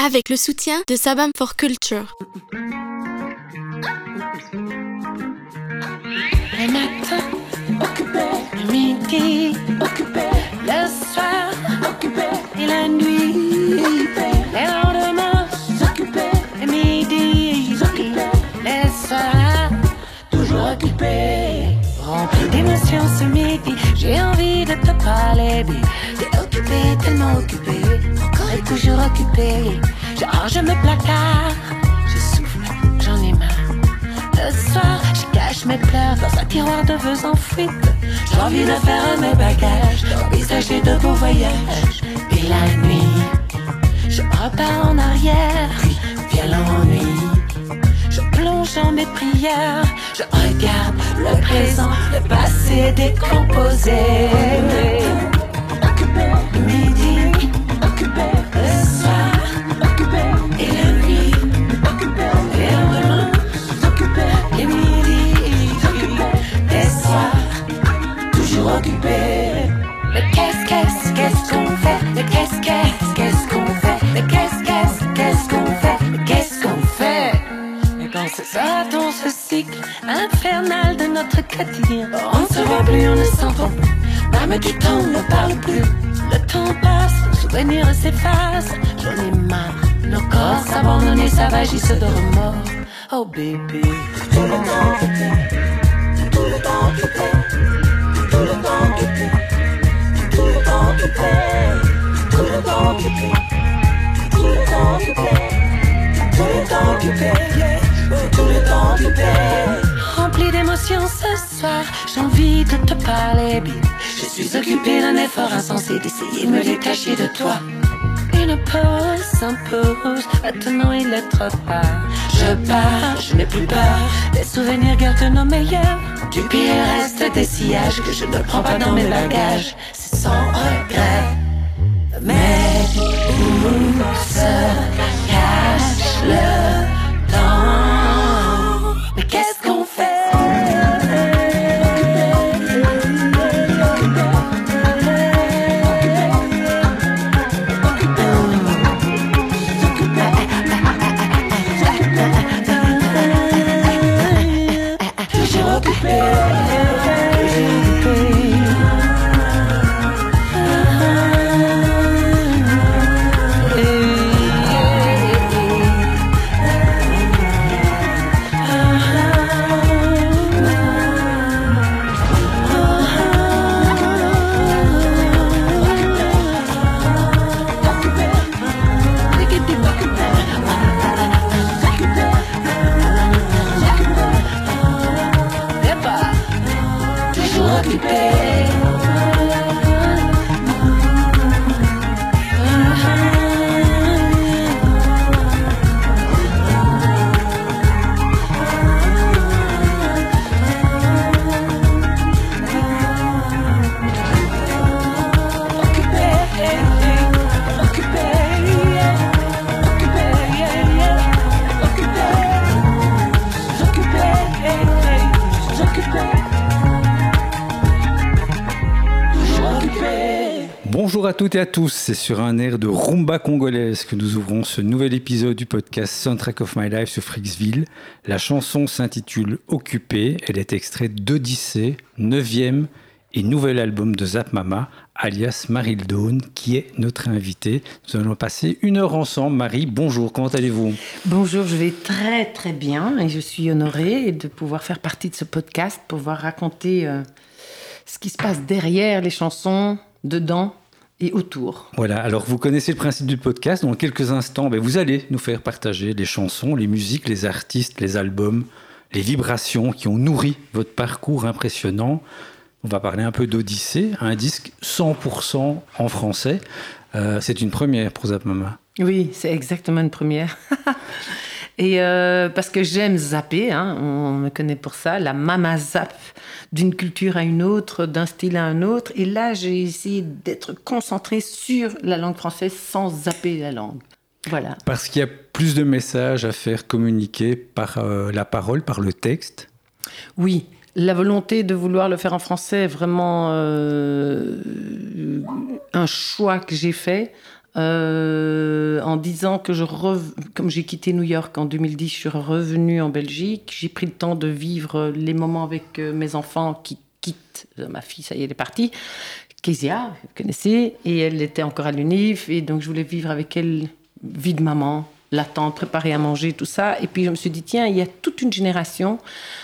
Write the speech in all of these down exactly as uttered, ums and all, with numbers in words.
avec le soutien de Sabam for Culture. Le matin, occupé, le midi, occupé, le soir, occupé, et la nuit, occupé, les lendemains, occupé, le midi, occupé, les soirs, toujours occupé. Rempli d'émotions ce midi, j'ai envie de te parler, baby. T'es occupé, tellement occupé, encore et toujours occupé. Je range mes placards, je souffle, j'en ai marre. Le soir, je cache mes pleurs dans un tiroir de vœux en fuite. J'ai envie de faire mes bagages, d'envisager de beaux voyages. Et la nuit, je repars en arrière, puis vient l'ennui. Je plonge dans mes prières, je regarde le présent, le passé décomposé. Occupé, le midi, occupé, le soir, occupé, et la nuit, occupé, et demain, occupé, les midis, occupé, les soirs, toujours occupé. Mais qu'est-ce, qu'est-ce, qu'est-ce qu'on fait? Mais qu'est-ce, qu'est-ce, qu'est-ce qu'on fait? Mais qu'est-ce, qu'est-ce, qu'est-ce qu'on fait? Mais qu'est-ce qu'on fait? Et quand c'est ça dans ce cycle infernal de notre quotidien, on ne se voit plus, on ne s'entend plus. Même du temps, on ne parle plus. Le temps passe, nos souvenirs s'effacent. J'en ai marre, nos corps s'abandonnent, s'avagissent de remords. Oh bébé, tout le temps occupé, tout le temps occupé, tout le temps occupé, tout le temps occupé, tout le temps occupé, tout le temps occupé, tout le temps occupé, tout le temps occupé. Rempli d'émotions ce soir, j'ai envie de te parler, baby. Je suis occupée d'un effort insensé d'essayer de me détacher de toi. Une pause s'impose, maintenant il est trop tard. Je pars, je n'ai plus peur, les souvenirs gardent nos meilleurs. Du pire reste des sillages que je ne prends pas dans mes bagages. C'est sans regret, mais où se cache le temps? Mais qu'est-ce qu'on fait? Bonjour à toutes et à tous, c'est sur un air de rumba congolaise que nous ouvrons ce nouvel épisode du podcast Soundtrack of My Life sur Freaksville. La chanson s'intitule Occupé, elle est extraite d'Odyssée, neuvième et nouvel album de Zap Mama, alias Marie Dawn, qui est notre invitée. Nous allons passer une heure ensemble. Marie, bonjour, comment allez-vous? Bonjour, je vais très très bien et je suis honorée de pouvoir faire partie de ce podcast, pouvoir raconter euh, ce qui se passe derrière les chansons, dedans et autour. Voilà, alors vous connaissez le principe du podcast. Dans quelques instants, ben vous allez nous faire partager les chansons, les musiques, les artistes, les albums, les vibrations qui ont nourri votre parcours impressionnant. On va parler un peu d'Odyssée, un disque cent pour cent en français. Euh, c'est une première pour Zap Mama. Oui, c'est exactement une première. Et euh, parce que j'aime zapper, hein, on me connaît pour ça, la mama zap, d'une culture à une autre, d'un style à un autre. Et là, j'ai essayé d'être concentrée sur la langue française sans zapper la langue. Voilà. Parce qu'il y a plus de messages à faire communiquer par euh, la parole, par le texte. Oui, la volonté de vouloir le faire en français est vraiment euh, un choix que j'ai fait. euh, en disant que je rev... comme j'ai quitté New York en deux mille dix, je suis revenue en Belgique. J'ai pris le temps de vivre les moments avec mes enfants qui quittent. Ma fille, ça y est, elle est partie. Kezia, vous connaissez, et elle était encore à l'U N I F, et donc je voulais vivre avec elle, vie de maman, l'attendre, préparer à manger, tout ça. Et puis je me suis dit, tiens, il y a toute une génération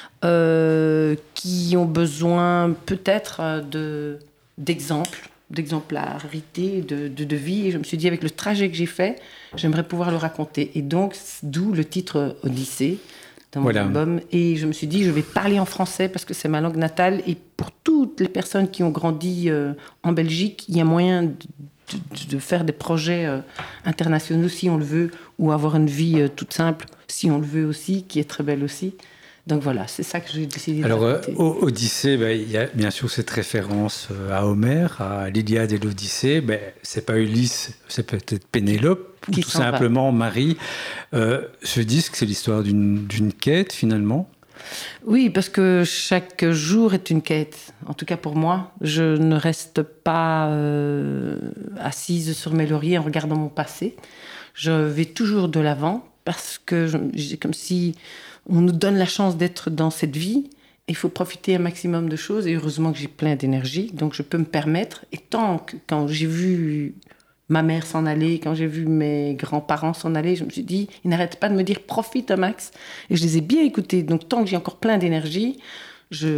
euh, qui ont besoin peut-être de, d'exemples, d'exemplarité, de, de, de vie. Et je me suis dit, avec le trajet que j'ai fait, j'aimerais pouvoir le raconter. Et donc, d'où le titre Odyssée dans mon voilà. album. Et je me suis dit, je vais parler en français parce que c'est ma langue natale. Et pour toutes les personnes qui ont grandi euh, en Belgique, il y a moyen de, de, de faire des projets euh, internationaux si on le veut, ou avoir une vie euh, toute simple si on le veut aussi, qui est très belle aussi. Donc voilà, c'est ça que j'ai décidé de Alors, raconter. euh, Odyssée, ben, il y a bien sûr cette référence à Homère, à l'Iliade et l'Odyssée. Ben, c'est pas Ulysse, c'est peut-être Pénélope, ou Qui tout s'en simplement Marie. Euh, ce disque, c'est l'histoire d'une, d'une quête, finalement. Oui, parce que chaque jour est une quête. En tout cas pour moi, je ne reste pas euh, assise sur mes lauriers en regardant mon passé. Je vais toujours de l'avant parce que je, c'est comme si on nous donne la chance d'être dans cette vie. Il faut profiter un maximum de choses et heureusement que j'ai plein d'énergie, donc je peux me permettre. Et tant que quand j'ai vu ma mère s'en aller, quand j'ai vu mes grands-parents s'en aller, je me suis dit, ils n'arrêtent pas de me dire « profite un max ». Et je les ai bien écoutés. Donc, tant que j'ai encore plein d'énergie, je,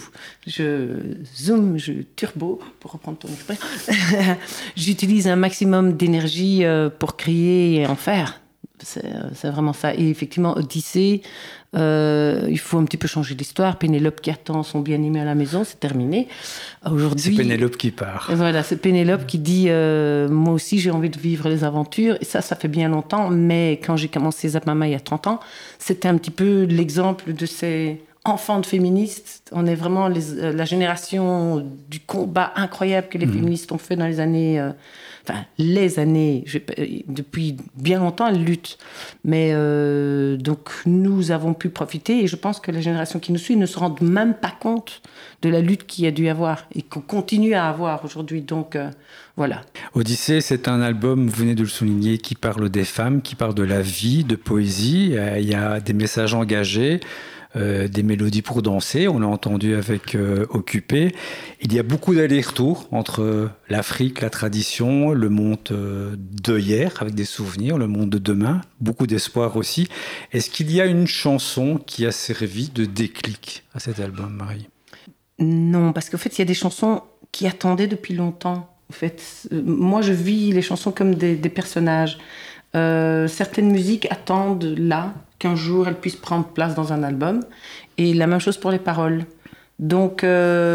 je zoom, je turbo, pour reprendre ton expression. J'utilise un maximum d'énergie pour créer et en faire. C'est, c'est vraiment ça. Et effectivement, Odyssée, euh, il faut un petit peu changer l'histoire. Pénélope qui attend son bien-aimé à la maison, c'est terminé. Aujourd'hui, c'est Pénélope qui part. Voilà, c'est Pénélope qui dit euh, « Moi aussi, j'ai envie de vivre les aventures ». Et ça, ça fait bien longtemps. Mais quand j'ai commencé Zap Mama il y a trente ans, c'était un petit peu l'exemple de ces enfants de féministes. On est vraiment les, euh, la génération du combat incroyable que les mmh. féministes ont fait dans les années... Euh, Enfin, les années, je, depuis bien longtemps, elles luttent. Mais euh, donc, nous avons pu profiter et je pense que la génération qui nous suit ne se rend même pas compte de la lutte qu'il y a dû avoir et qu'on continue à avoir aujourd'hui. Donc, euh, voilà. Odyssée, c'est un album, vous venez de le souligner, qui parle des femmes, qui parle de la vie, de poésie. Il y a des messages engagés. Euh, des mélodies pour danser, on l'a entendu avec euh, Occupé. Il y a beaucoup d'allers-retours entre l'Afrique, la tradition, le monde euh, de hier, avec des souvenirs, le monde de demain, beaucoup d'espoir aussi. Est-ce qu'il y a une chanson qui a servi de déclic à cet album, Marie ? Non, parce qu'en fait, il y a des chansons qui attendaient depuis longtemps. En fait, euh, moi, je vis les chansons comme des, des personnages. Euh, certaines musiques attendent là qu'un jour elles puissent prendre place dans un album, et la même chose pour les paroles. Donc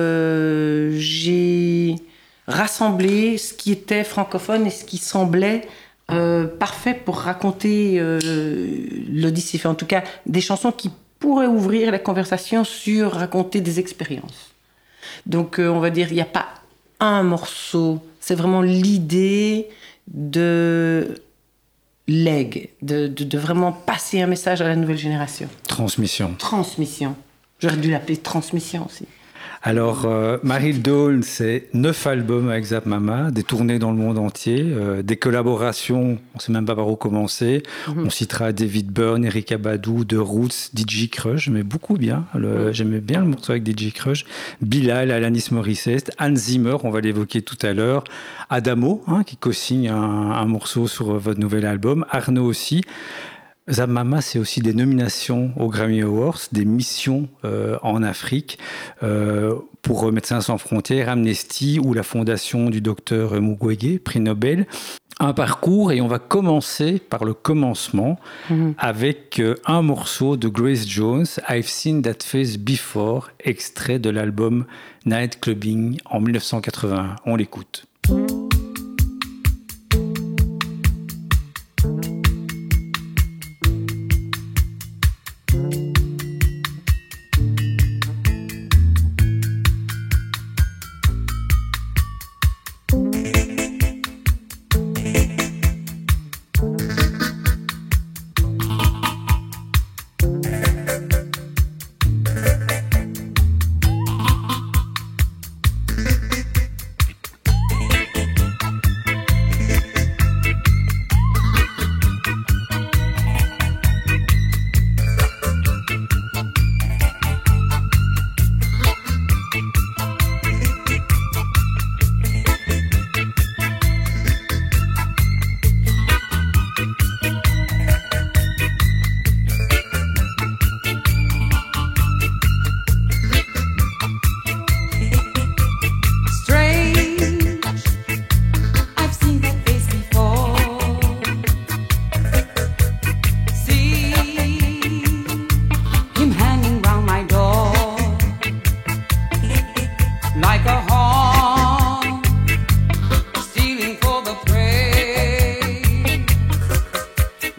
euh, j'ai rassemblé ce qui était francophone et ce qui semblait euh, parfait pour raconter euh, l'Odyssée, enfin, en tout cas des chansons qui pourraient ouvrir la conversation sur raconter des expériences. Donc euh, on va dire, il n'y a pas un morceau, c'est vraiment l'idée de leg, de, de, de vraiment passer un message à la nouvelle génération. Transmission. Transmission. J'aurais dû l'appeler transmission aussi. Alors, euh, Marie Dawn, c'est neuf albums avec Zap Mama, des tournées dans le monde entier, euh, des collaborations, on ne sait même pas par où commencer. Mm-hmm. On citera David Byrne, Erykah Badu, The Roots, D J Krush, j'aimais beaucoup bien, le, mm. j'aimais bien le morceau avec D J Krush, Bilal, Alanis Morissette, Hans Zimmer, on va l'évoquer tout à l'heure, Adamo, hein, qui co-signe un, un morceau sur votre nouvel album, Arnaud aussi. Zap Mama, c'est aussi des nominations aux Grammy Awards, des missions euh, en Afrique euh, pour Médecins sans frontières, Amnesty ou la fondation du docteur Mukwege, prix Nobel. Un parcours, et on va commencer par le commencement mmh. avec euh, un morceau de Grace Jones, I've Seen That Face Before, extrait de l'album Night Clubbing en dix-neuf cent quatre-vingt-un. On l'écoute.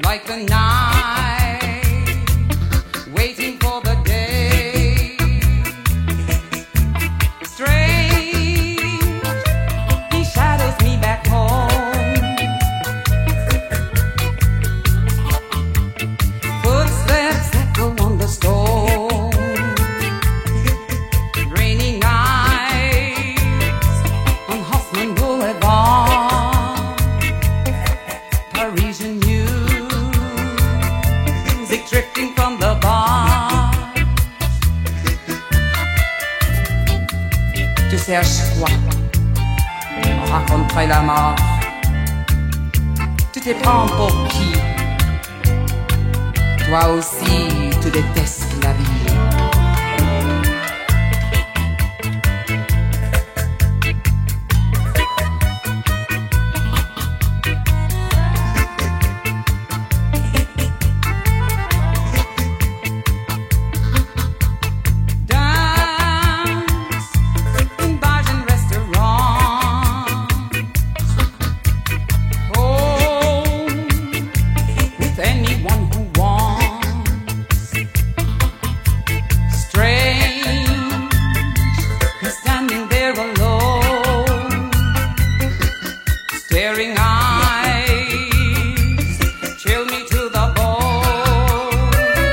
like the night, waiting for the day. Strange, he shadows me back home. Footsteps echo on the stone. Rainy nights on Hoffman Boulevard. Parisian music drifting from the bar. Tu cherches quoi? On raconterait la mort. Tu te prends pour qui? Toi aussi, tu détestes la vie. Dance in bars and restaurants. Home with anyone who wants. Strange, he's standing there alone. Staring eyes chill me to the bone.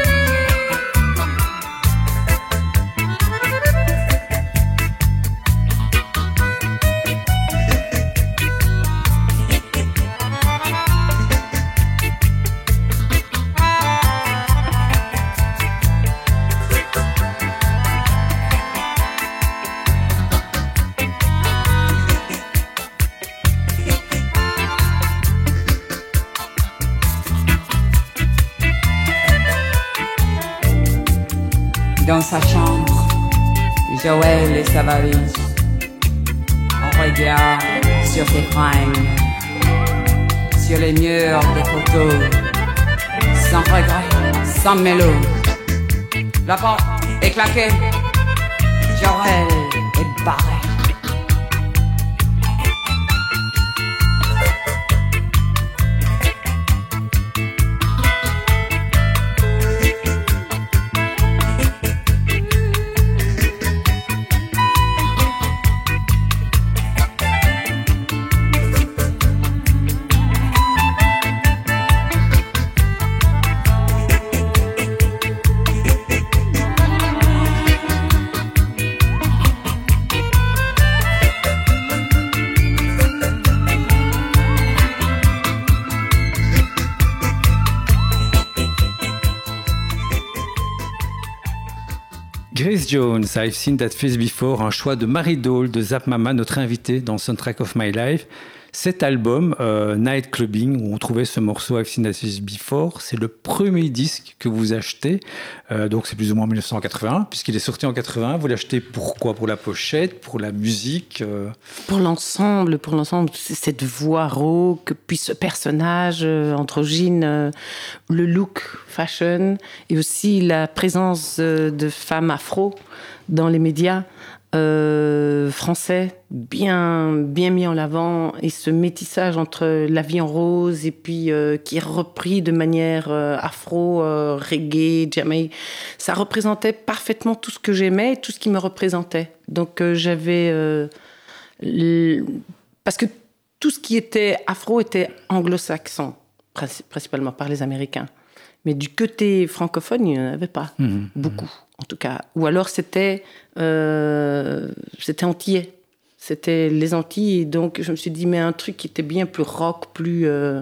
Dans sa chambre, Joël et sa valise. On regarde sur ses fringues, sur les murs des photos, sans regret, sans mélo. La porte est claquée, Joël est barré. Grace Jones, I've Seen That Face Before, un choix de Marie Dole de Zap Mama, notre invitée dans Soundtrack of My Life. Cet album, euh, Night Clubbing, où on trouvait ce morceau I've Seen That Face Before, c'est le premier disque que vous achetez. Euh, donc c'est plus ou moins en dix-neuf cent quatre-vingt-un, puisqu'il est sorti en quatre-vingt-un. Vous l'achetez pourquoi? Pour la pochette, pour la musique euh... Pour l'ensemble, pour l'ensemble, cette voix rauque, puis ce personnage euh, androgyne, euh, le look fashion, et aussi la présence euh, de femmes afro dans les médias. Euh, français, bien, bien mis en avant, et ce métissage entre la vie en rose et puis euh, qui est repris de manière euh, afro, euh, reggae, jamaïque, ça représentait parfaitement tout ce que j'aimais et tout ce qui me représentait. Donc euh, j'avais... Euh, l... Parce que tout ce qui était afro était anglo-saxon, principalement par les Américains. Mais du côté francophone, il n'y en avait pas mmh, beaucoup. Mmh. En tout cas, ou alors c'était euh, c'était antillais, c'était les Antilles, et donc je me suis dit mais un truc qui était bien plus rock, plus euh,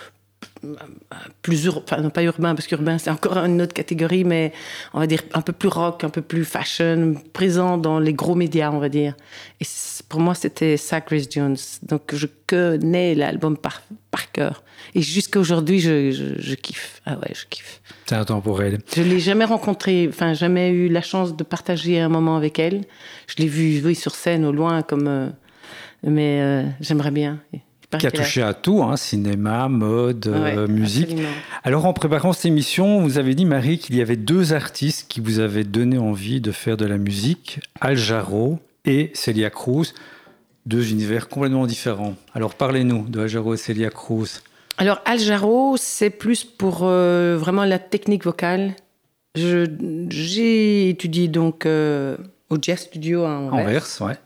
plus ur... enfin non pas urbain parce qu'urbain c'est encore une autre catégorie, mais on va dire un peu plus rock, un peu plus fashion, présent dans les gros médias, on va dire. Et pour moi c'était ça, Grace Jones. Donc je connais l'album par par cœur. Et jusqu'à aujourd'hui, je, je, je kiffe. Ah ouais, je kiffe. C'est intemporel. Je ne l'ai jamais rencontrée, enfin, jamais eu la chance de partager un moment avec elle. Je l'ai vue, oui, sur scène, au loin, comme... Euh, mais euh, j'aimerais bien. Qui a touché a... à tout, hein, cinéma, mode, ouais, euh, musique. Absolument. Alors, en préparant cette émission, vous avez dit, Marie, qu'il y avait deux artistes qui vous avaient donné envie de faire de la musique, Al Jarreau et Celia Cruz. Deux univers complètement différents. Alors, parlez-nous de Al Jarreau et Celia Cruz. Alors, Al Jarreau, c'est plus pour euh, vraiment la technique vocale. Je, j'ai étudié donc euh, au Jazz Studio à Anvers. Anvers, ouais.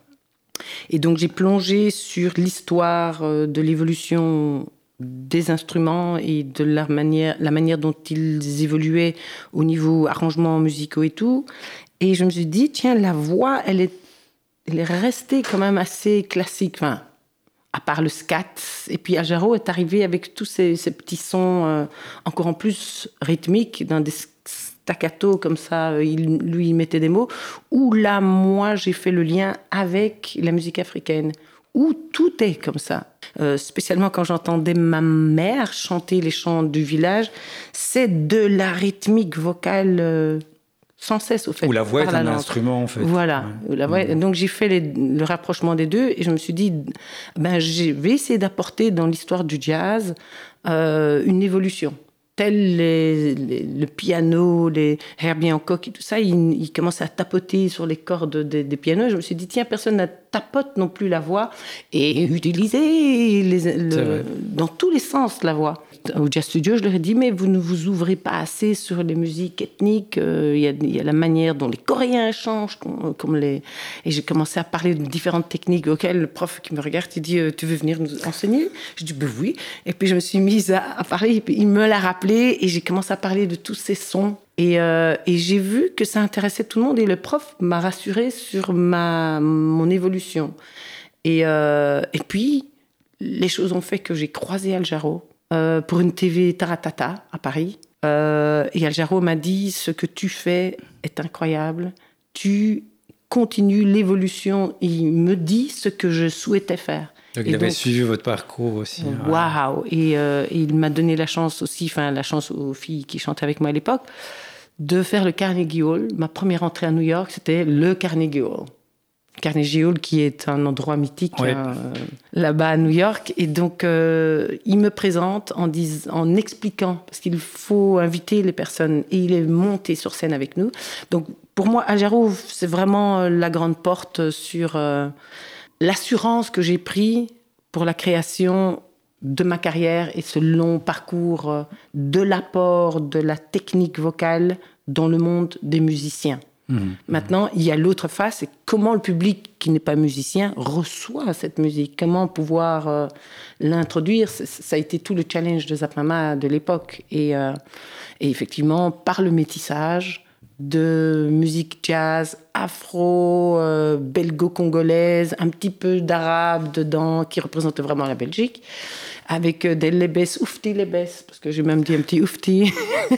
Et donc, j'ai plongé sur l'histoire euh, de l'évolution des instruments et de la manière, la manière dont ils évoluaient au niveau arrangements musicaux et tout. Et je me suis dit, tiens, la voix, elle est, elle est restée quand même assez classique. Enfin, à part le scat. Et puis Al Jarreau est arrivé avec tous ces, ces petits sons euh, encore en plus rythmiques, dans des staccato comme ça, euh, il, lui il mettait des mots, où là, moi, j'ai fait le lien avec la musique africaine, où tout est comme ça. Euh, spécialement quand j'entendais ma mère chanter les chants du village, c'est de la rythmique vocale euh, sans cesse, au fait. Où la voix est un langue. instrument, en fait. Voilà. Ouais. La voix, donc j'ai fait les, le rapprochement des deux et je me suis dit, ben, je vais essayer d'apporter dans l'histoire du jazz euh, une évolution. Tel les, les, le piano, les Herbie Hancock et tout ça, ils, ils commençaient à tapoter sur les cordes des, des pianos. Je me suis dit, tiens, personne ne tapote non plus la voix et utiliser les, le, dans tous les sens la voix. Au Jazz Studio, je leur ai dit, mais vous ne vous ouvrez pas assez sur les musiques ethniques. Il euh, y, y a la manière dont les Coréens changent. Comme les... Et j'ai commencé à parler de différentes techniques auxquelles le prof qui me regarde, il dit, tu veux venir nous enseigner? Je dis, ben oui. Et puis je me suis mise à, à parler, et puis il me l'a rappelé, et j'ai commencé à parler de tous ces sons. Et, euh, et j'ai vu que ça intéressait tout le monde, et le prof m'a rassurée sur ma, mon évolution. Et, euh, et puis, les choses ont fait que j'ai croisé Al Jarreau. Euh, pour une T V Taratata à Paris. Euh, et Al Jarreau m'a dit, ce que tu fais est incroyable. Tu continues l'évolution. Il me dit ce que je souhaitais faire. Donc et il avait donc, suivi votre parcours aussi. Waouh! Et, euh, et il m'a donné la chance aussi, enfin la chance aux filles qui chantaient avec moi à l'époque, de faire le Carnegie Hall. Ma première entrée à New York, c'était le Carnegie Hall. Carnegie Hall, qui est un endroit mythique ouais. hein, là-bas à New York. Et donc, euh, il me présente en, dis- en expliquant, parce qu'il faut inviter les personnes, et il est monté sur scène avec nous. Donc, pour moi, Al Jarreau, c'est vraiment la grande porte sur euh, l'assurance que j'ai prise pour la création de ma carrière et ce long parcours de l'apport de la technique vocale dans le monde des musiciens. Mmh. Maintenant, il y a l'autre face, c'est comment le public qui n'est pas musicien reçoit cette musique, comment pouvoir euh, l'introduire. C'est, ça a été tout le challenge de Zap Mama de l'époque. Et, euh, et effectivement, par le métissage de musique jazz, afro, euh, belgo-congolaise, un petit peu d'arabe dedans, qui représente vraiment la Belgique, avec euh, des lebes, oufti lebes, parce que j'ai même dit un petit oufti.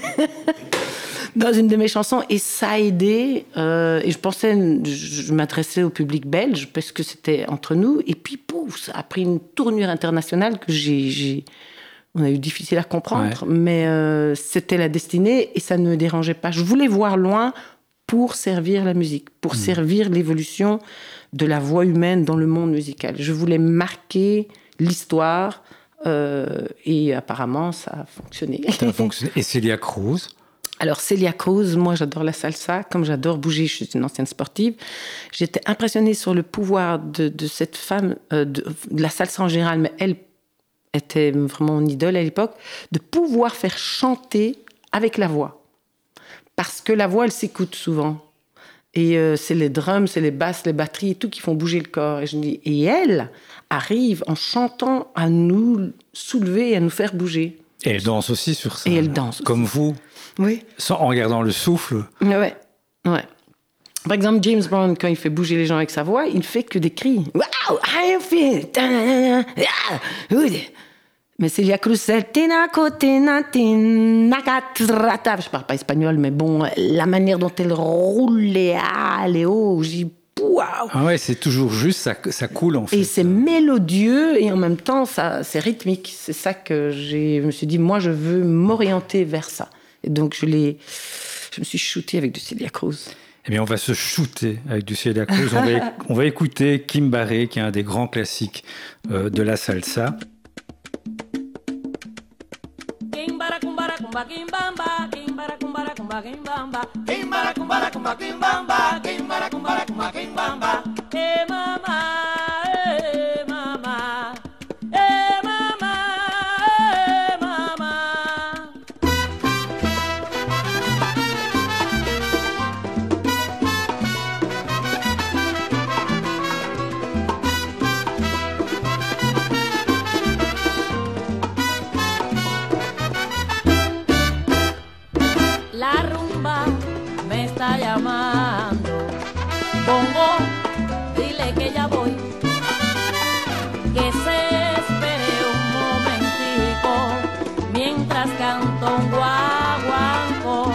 Dans une de mes chansons, et ça a aidé. Euh, et je pensais, je, je m'adressais au public belge parce que c'était entre nous. Et puis, pouf, ça a pris une tournure internationale que j'ai, j'ai on a eu difficile à comprendre, ouais. mais euh, c'était la destinée et ça ne me dérangeait pas. Je voulais voir loin pour servir la musique, pour mmh. servir l'évolution de la voix humaine dans le monde musical. Je voulais marquer l'histoire euh, et apparemment, ça a fonctionné. Ça a fonctionné. Et Celia Cruz? Alors, Celia Cruz, moi, j'adore la salsa. Comme j'adore bouger, je suis une ancienne sportive. J'étais impressionnée sur le pouvoir de, de cette femme, euh, de, de la salsa en général, mais elle était vraiment mon idole à l'époque, de pouvoir faire chanter avec la voix. Parce que la voix, elle s'écoute souvent. Et euh, c'est les drums, c'est les basses, les batteries et tout qui font bouger le corps. Et je me dis, et elle arrive en chantant à nous soulever et à nous faire bouger. Et elle danse aussi sur ça. Et elle danse comme aussi. vous. Oui. Sans, en regardant le souffle. Ouais, ouais. Par exemple, James Brown, quand il fait bouger les gens avec sa voix, il ne fait que des cris. Wow, I feel. Mais Celia Cruz, c'est je parle pas espagnol, mais bon, la manière dont elle roule les A, les O, j'ai waouh. Ah ouais, c'est toujours juste, ça, ça coule en fait. Et c'est mélodieux et en même temps, ça, c'est rythmique. C'est ça que j'ai. Je me suis dit, moi, je veux m'orienter vers ça. Et donc, je l'ai. Je me suis shootée avec du Celia Cruz. Eh bien, on va se shooter avec du Celia Cruz. on, va, on va écouter Kim Barré, qui est un des grands classiques euh, de la salsa. Hey mama, hey mama, hey me está llamando. Bongo, dile que ya voy, que se espere un momentico mientras canto un guaguancó.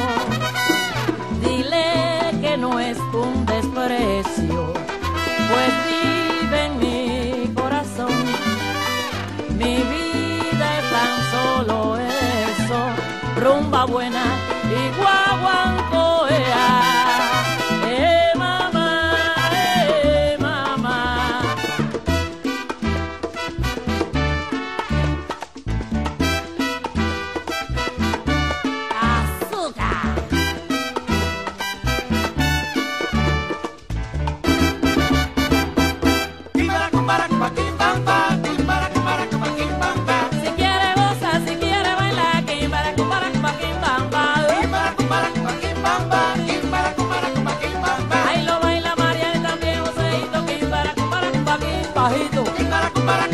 Dile que no es un desprecio, pues vive en mi corazón. Mi vida es tan solo eso, rumba buena y guaguancó. Eh, mamá, eh, mamá. Azúcar. Si quiere goza, si quiere bailar, quimbara, cumbara, cumba, quimbamba. Ahí lo baila María y también Joseito, quimbara, cumbara, cumba, quimbajito. Quimbara, quimbara,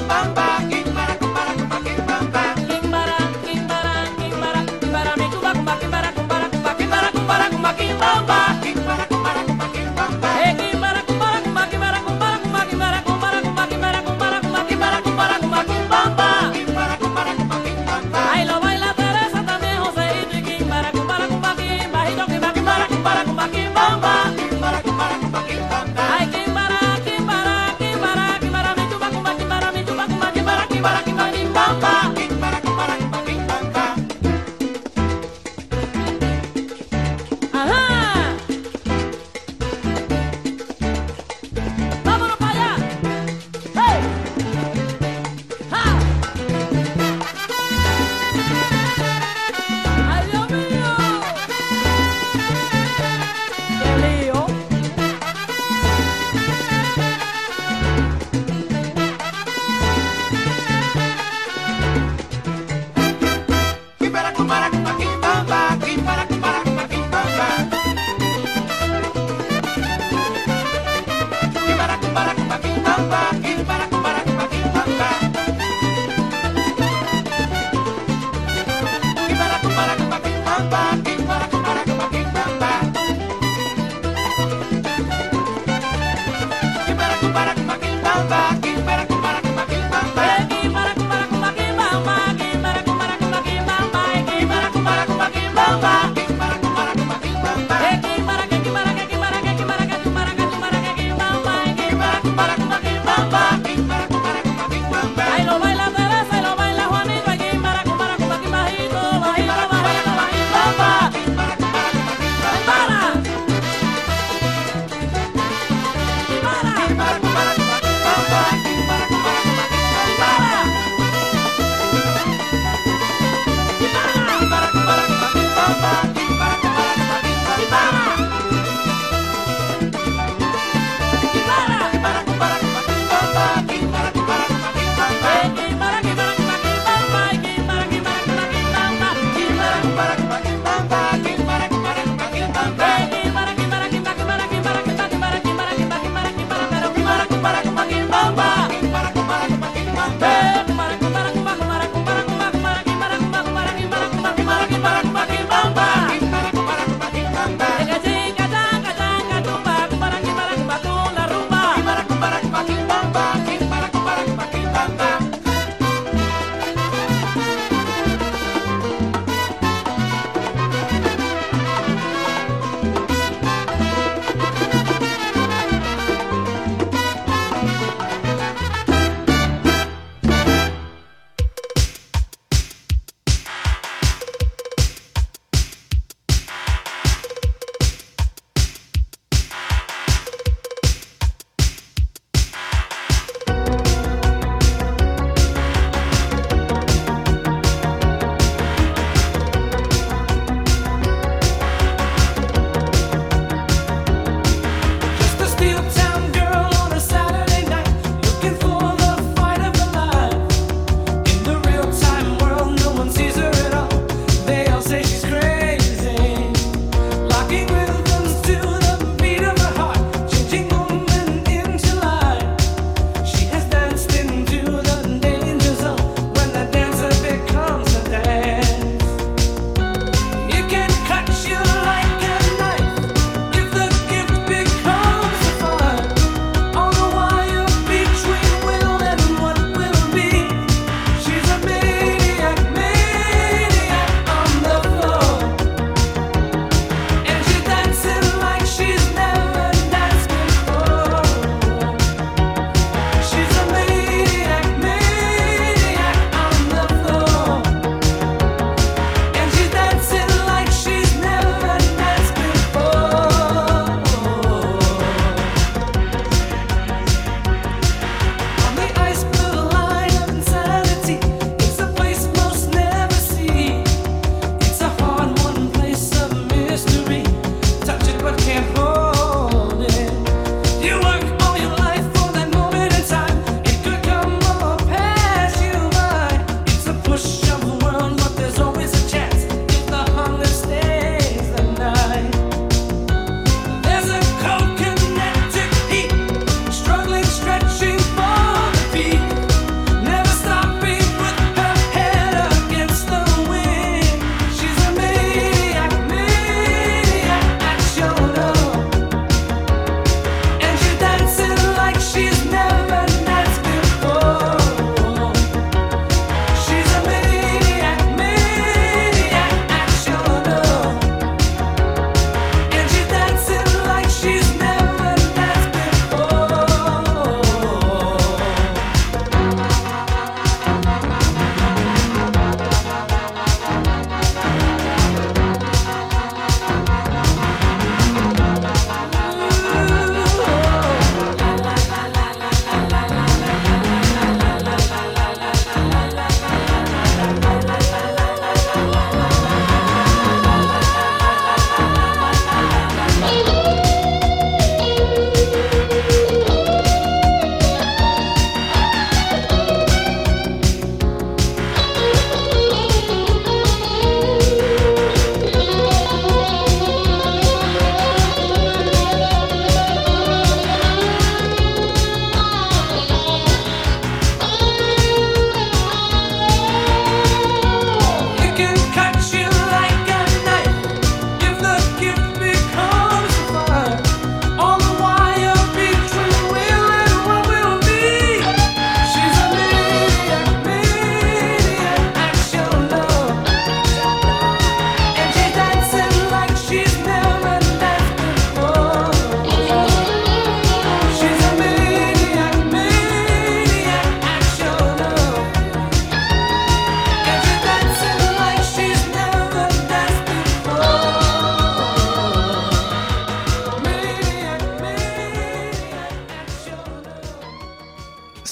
quimbara, quimbara, mi cumba, cumba, quimbara, cumbara, cumba, quimbara, cumbara, cumba, quimbamba. Eh, quimbara, cumbara, cumba, quimbara, cumbara, cumba, quimbara, cumbara, cumba, quimbara, cumbara, cumba, quimbara, cumbara, cumba, quimbamba. Ahí lo baila Teresa también Joseito y quimbara, cumbara, cumba, quimbajito, quimbara, quimbara, cumbara, cumba, quimbamba. Ay, quimbara, quimbara, quimbara, quimbara, mi chupa, cumba, quimbara, mi chupa, cumba, quimbara, quimbara, quimbara, quimbamba. Ajá. Vámonos para allá. Hey. Ja. Ay, Dios mío. Qué lío. Ahí lo baila Teresa, ahí lo baila Juanito, aquí para cumbara, cumba, quimbajito, bajito, bajito, bajito, bajito.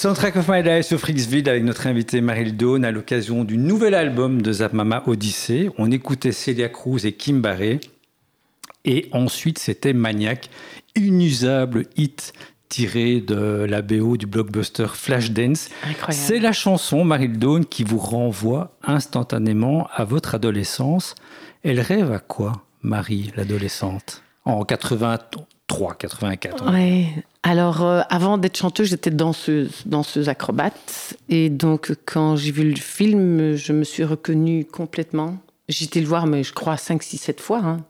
Soundtrack of My Life sur Freaksville avec notre invité Meryl Dawn à l'occasion du nouvel album de Zap Mama, Odyssey. On écoutait Celia Cruz et Kim Barré. Et ensuite, c'était Maniac, inusable hit tiré de la B O du blockbuster Flashdance. Incroyable. C'est la chanson, Meryl Dawn, qui vous renvoie instantanément à votre adolescence. Elle rêve à quoi, Marie, l'adolescente, en quatre-vingt-trois, quatre-vingt-quatre? Ouais. Alors, euh, avant d'être chanteuse, j'étais danseuse, danseuse acrobate. Et donc, quand j'ai vu le film, je me suis reconnue complètement. J'ai été le voir, mais je crois, cinq, six, sept fois. Hein.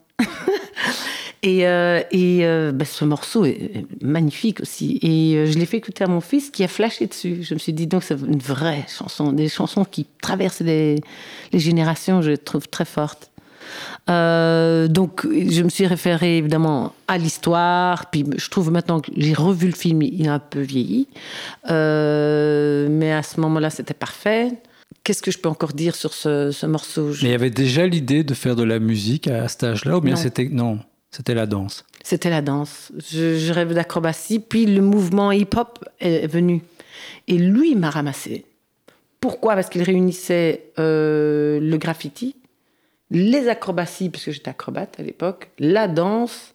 et euh, et euh, ben, ce morceau est magnifique aussi. Et euh, je l'ai fait écouter à mon fils qui a flashé dessus. Je me suis dit, donc, c'est une vraie chanson. Des chansons qui traversent les, les générations, je les trouve très fortes. Euh, donc je me suis référée évidemment à l'histoire, puis je trouve maintenant que j'ai revu le film, il a un peu vieilli, euh, mais à ce moment-là c'était parfait. Qu'est-ce que je peux encore dire sur ce, ce morceau? Je... Mais il y avait déjà l'idée de faire de la musique à cet âge-là, ou bien Non. c'était non, c'était la danse? C'était la danse. Je, je rêvais d'acrobatie, puis le mouvement hip-hop est venu et lui m'a ramassé. Pourquoi? Parce qu'il réunissait euh, le graffiti, les acrobaties, parce que j'étais acrobate à l'époque, la danse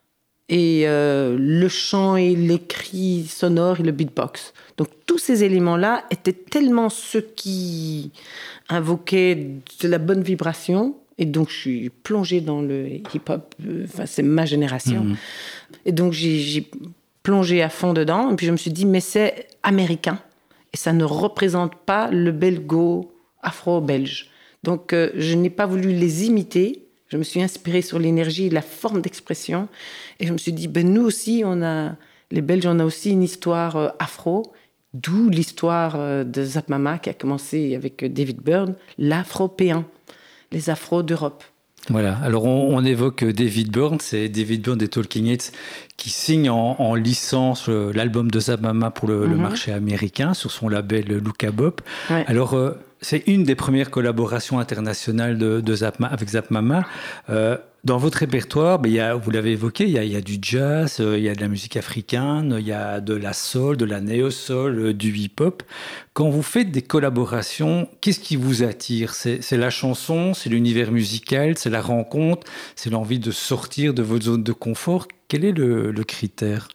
et euh, le chant et les cris sonores et le beatbox. Donc tous ces éléments-là étaient tellement ceux qui invoquaient de la bonne vibration. Et donc je suis plongée dans le hip-hop, enfin c'est ma génération. Mmh. Et donc j'ai, j'ai plongé à fond dedans. Et puis je me suis dit, mais c'est américain. Et ça ne représente pas le belgo-afro-belge. Donc, euh, je n'ai pas voulu les imiter. Je me suis inspirée sur l'énergie et la forme d'expression. Et je me suis dit, ben, nous aussi, on a, les Belges, on a aussi une histoire euh, afro. D'où l'histoire euh, de Zap Mama qui a commencé avec David Byrne, l'afropéen, les afros d'Europe. Voilà, alors on, on évoque David Byrne, c'est David Byrne des Talking Heads qui signe en, en licence euh, l'album de Zap Mama pour le, mm-hmm. le marché américain sur son label Luca Bop. Ouais. Alors, euh, c'est une des premières collaborations internationales de, de Zap, avec Zap Mama. Euh, dans votre répertoire, ben, y a, vous l'avez évoqué, il y a, y a du jazz, il euh, y a de la musique africaine, il y a de la soul, de la néo-soul, euh, du hip-hop. Quand vous faites des collaborations, qu'est-ce qui vous attire? c'est, c'est la chanson, c'est l'univers musical, c'est la rencontre, c'est l'envie de sortir de votre zone de confort. Quel est le, le critère?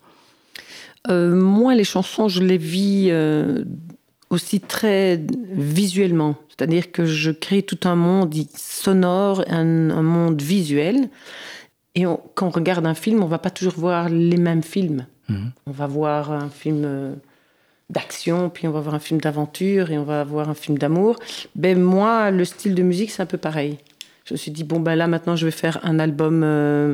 euh, Moi, les chansons, je les vis euh, aussi très visuellement. C'est-à-dire que je crée tout un monde sonore, un, un monde visuel. Et on, quand on regarde un film, on ne va pas toujours voir les mêmes films. Mmh. On va voir un film euh, d'action, puis on va voir un film d'aventure, et on va voir un film d'amour. Ben, moi, le style de musique, c'est un peu pareil. Je me suis dit, bon, ben là, maintenant, je vais faire un album euh,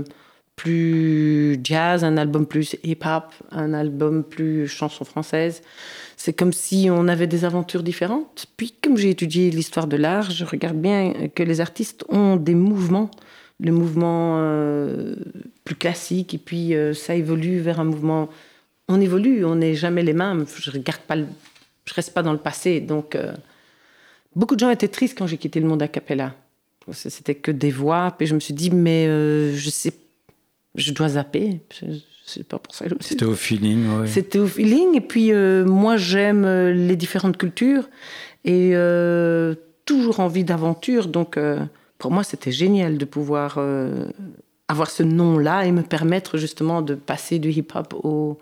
plus jazz, un album plus hip-hop, un album plus chanson française. C'est comme si on avait des aventures différentes. Puis, comme j'ai étudié l'histoire de l'art, je regarde bien que les artistes ont des mouvements, le mouvement euh, plus classique, et puis euh, ça évolue vers un mouvement... On évolue, on n'est jamais les mêmes. Je regarde pas, le... je reste pas dans le passé. Donc, euh... beaucoup de gens étaient tristes quand j'ai quitté le monde a cappella. C'était que des voix. Puis je me suis dit, mais euh, je sais, je dois zapper. Je... C'est pas pour ça que je me suis... C'était au feeling, oui. C'était au feeling. Et puis, euh, moi, j'aime les différentes cultures et euh, toujours envie d'aventure. Donc, euh, pour moi, c'était génial de pouvoir euh, avoir ce nom-là et me permettre justement de passer du hip-hop au,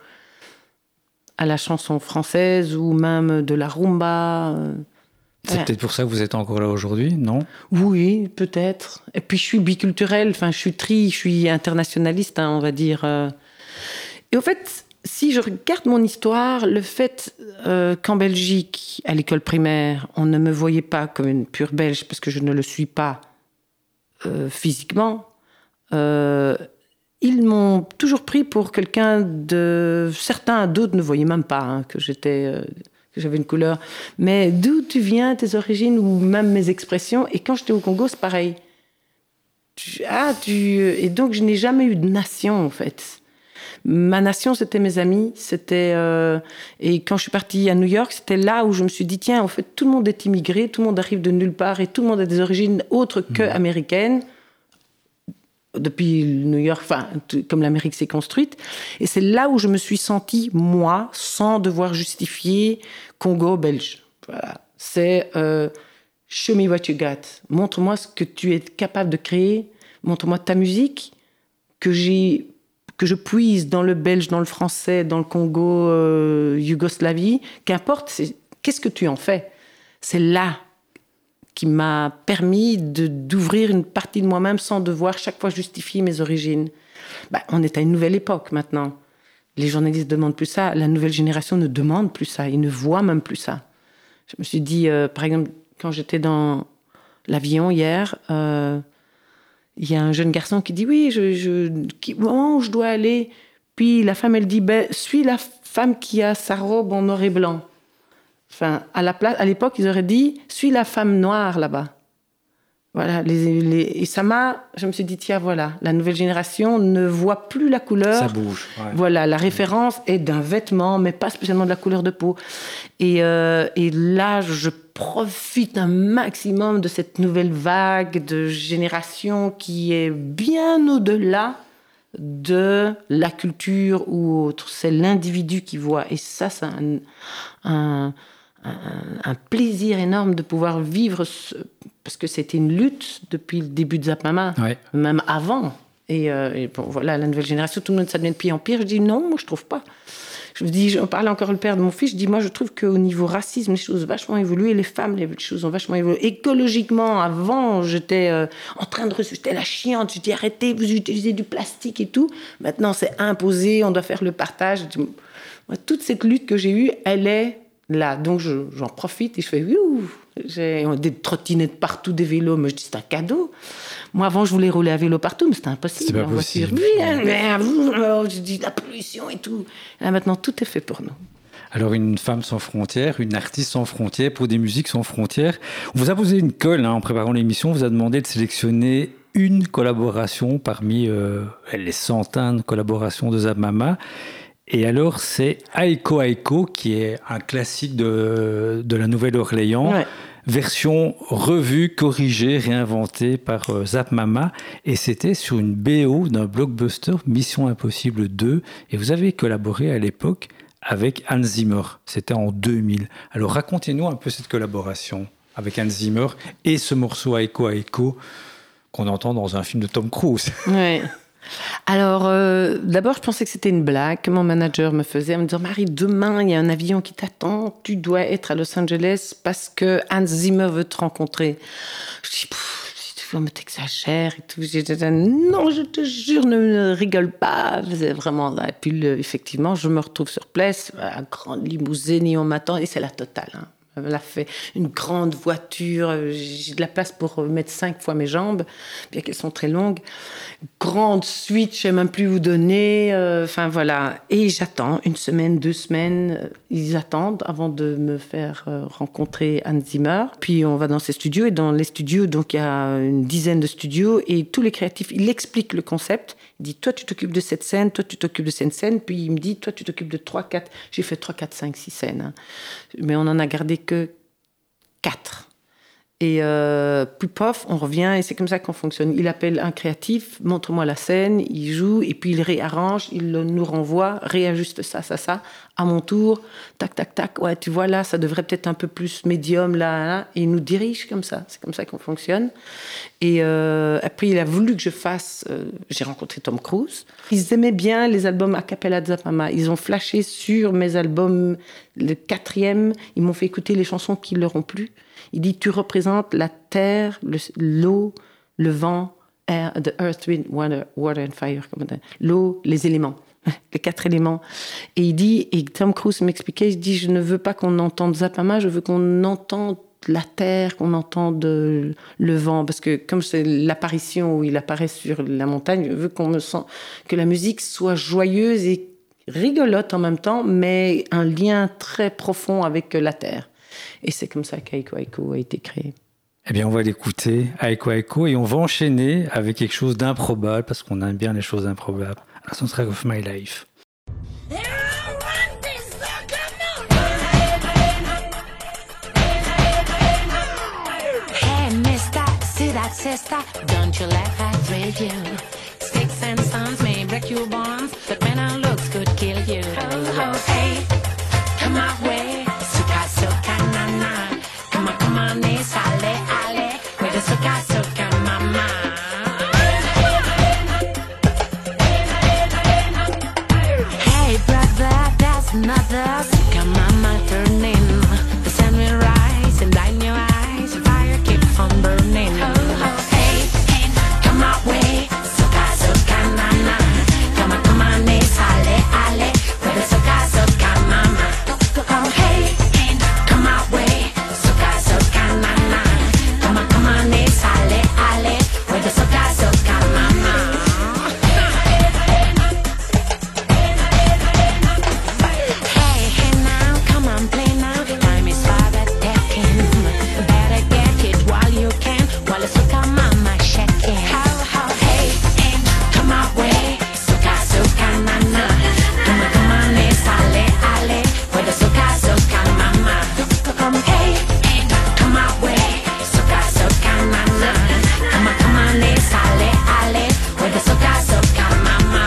à la chanson française ou même de la rumba. Euh, C'est voilà. Peut-être pour ça que vous êtes encore là aujourd'hui, non? Oui, peut-être. Et puis, je suis biculturelle. Enfin, je suis tri, je suis internationaliste, hein, on va dire... Euh, Et au fait, si je regarde mon histoire, le fait euh, qu'en Belgique, à l'école primaire, on ne me voyait pas comme une pure Belge, parce que je ne le suis pas euh, physiquement, euh, ils m'ont toujours pris pour quelqu'un de... Certains, d'autres ne voyaient même pas hein, que j'étais... Euh, que j'avais une couleur. Mais d'où tu viens, tes origines, ou même mes expressions. Et quand j'étais au Congo, c'est pareil. Tu, ah, tu... Et donc, je n'ai jamais eu de nation, en fait. Ma nation, c'était mes amis. C'était, euh... Et quand je suis partie à New York, c'était là où je me suis dit, tiens, en fait, tout le monde est immigré, tout le monde arrive de nulle part et tout le monde a des origines autres qu'américaines. depuis New York, enfin, t- comme l'Amérique s'est construite. Et c'est là où je me suis sentie, moi, sans devoir justifier Congo belge. Voilà. C'est euh, show me what you got. Montre-moi ce que tu es capable de créer. Montre-moi ta musique que j'ai, que je puise dans le belge, dans le français, dans le Congo, euh, Yougoslavie. Qu'importe, c'est, qu'est-ce que tu en fais? C'est là qui m'a permis de, d'ouvrir une partie de moi-même sans devoir chaque fois justifier mes origines. Bah, on est à une nouvelle époque maintenant. Les journalistes ne demandent plus ça. La nouvelle génération ne demande plus ça. Ils ne voient même plus ça. Je me suis dit, euh, par exemple, quand j'étais dans l'avion hier, euh, il y a un jeune garçon qui dit, oui, je, je, qui, où je dois aller? Puis la femme, elle dit, ben, suis la femme qui a sa robe en noir et blanc. Enfin, à, la place, à l'époque, ils auraient dit « Suis la femme noire là-bas ». Voilà, les, les, et ça m'a... Je me suis dit, tiens, voilà, la nouvelle génération ne voit plus la couleur. Ça bouge. Ouais. Voilà, la référence est d'un vêtement, mais pas spécialement de la couleur de peau. Et, euh, et là, je profite un maximum de cette nouvelle vague de génération qui est bien au-delà de la culture ou autre. C'est l'individu qui voit. Et ça, c'est un... un Un, un plaisir énorme de pouvoir vivre, ce, parce que c'était une lutte depuis le début de Zap Mama, Ouais. même avant. Et, euh, et bon, voilà, la nouvelle génération, tout le monde, ça devient de pire en pire. Je dis non, moi je trouve pas. Je me dis, j'en parlais encore le père de mon fils, je dis, moi je trouve qu'au niveau racisme, les choses ont vachement évolué, les femmes, les choses ont vachement évolué. Écologiquement, avant, j'étais euh, en train de... J'étais la chiante, je dis, arrêtez, vous utilisez du plastique et tout. Maintenant, c'est imposé, on doit faire le partage. Je dis, moi, toute cette lutte que j'ai eue, elle est là, donc je, j'en profite et je fais ouh, j'ai des trottinettes partout, des vélos, mais je dis c'est un cadeau. Moi avant je voulais rouler à vélo partout, mais c'était impossible. C'est pas en possible. voiture. Oui, alors, je dis la pollution et tout. Et là maintenant tout est fait pour nous. Alors, une femme sans frontières, une artiste sans frontières, pour des musiques sans frontières. On vous a posé une colle hein, en préparant l'émission, on vous a demandé de sélectionner une collaboration parmi euh, les centaines de collaborations de Zap Mama. Et alors, c'est Aiko Aiko, qui est un classique de, de la Nouvelle-Orléans, Ouais. version revue, corrigée, réinventée par euh, Zap Mama. Et c'était sur une B O d'un blockbuster, Mission Impossible deux. Et vous avez collaboré à l'époque avec Hans Zimmer. C'était en deux mille. Alors, racontez-nous un peu cette collaboration avec Hans Zimmer et ce morceau Aiko Aiko qu'on entend dans un film de Tom Cruise. Ouais. Alors, euh, d'abord, je pensais que c'était une blague que mon manager me faisait en me disant « Marie, demain, il y a un avion qui t'attend, tu dois être à Los Angeles parce que Hans Zimmer veut te rencontrer. » Je dis « Tu me t'exagères et tout. » Je dis « Non, je te jure, ne, ne rigole pas. » C'est vraiment là. Et puis, le, effectivement, je me retrouve sur place, à grande limousine, et on m'attend, et c'est la totale, hein. Elle a fait une grande voiture, j'ai de la place pour mettre cinq fois mes jambes, bien qu'elles sont très longues. Grande suite, je ne sais même plus où donner. Enfin euh, voilà. Et j'attends une semaine, deux semaines. euh, Ils attendent avant de me faire euh, rencontrer Hans Zimmer. Puis on va dans ses studios. Et dans les studios, donc il y a une dizaine de studios. Et tous les créatifs, il explique le concept. Il dit, toi tu t'occupes de cette scène, toi tu t'occupes de cette scène. Puis il me dit, toi tu t'occupes de trois, quatre. J'ai fait trois, quatre, cinq, six scènes. Hein. Mais on en a gardé que quatre. Et euh, puis pof, on revient et c'est comme ça qu'on fonctionne. Il appelle un créatif, montre-moi la scène, il joue et puis il réarrange, il nous renvoie, réajuste ça, ça, ça. À mon tour, tac, tac, tac, ouais, tu vois là, ça devrait peut-être un peu plus médium là, là. Et il nous dirige comme ça. C'est comme ça qu'on fonctionne. Et euh, après, il a voulu que je fasse. Euh, j'ai rencontré Tom Cruise. Ils aimaient bien les albums a cappella de Zap Mama. Ils ont flashé sur mes albums. Le quatrième, ils m'ont fait écouter les chansons qui leur ont plu. Il dit, tu représentes la terre, le, l'eau, le vent, air, the earth, wind, water, water and fire. L'eau, les éléments, les quatre éléments. Et il dit, et Tom Cruise m'expliquait, il dit, je ne veux pas qu'on entende Zap Mama, je veux qu'on entende la terre, qu'on entende le vent. Parce que comme c'est l'apparition où il apparaît sur la montagne, je veux qu'on me sente, que la musique soit joyeuse et rigolote en même temps, mais un lien très profond avec la terre. Et c'est comme ça qu'Aiko Aiko a été créé. Eh bien, on va l'écouter, Aiko Aiko, et on va enchaîner avec quelque chose d'improbable, parce qu'on aime bien les choses improbables. La soundtrack of my life. Hey, mister, see that sister? Don't you let her trade you. and sons may break your bones, but when our looks could kill you. Ho, ho, hey, come my way, suka, suka, na, na. Come on, come on, eh, sale, ale, with a suka, suka, mama. Hey, brother, there's another suka, mama turning. The sun will rise and light in your eyes, fire keep on burning. Ho, ho, hey, come my way, suka, suka, na, na. Come on, come on, eh, sale, ale, with a suka, suka, mama. Oh, hey, come my way, suka, suka, na, na. Come on, come on, eh, sale, ale, with a suka, suka, mama. Hey, hey now, come on, play now. Time is fast as ticking. Better get it while you can, while the suka mama shaking. How, how, hey, come my way, suka, suka, na, na. Come on, come on, eh, sale, ale, with the suka, suka, mama. Come, hey, come my way, suka, suka, na, na. Come on, come on, eh, sale, ale, with the suka, suka, mama.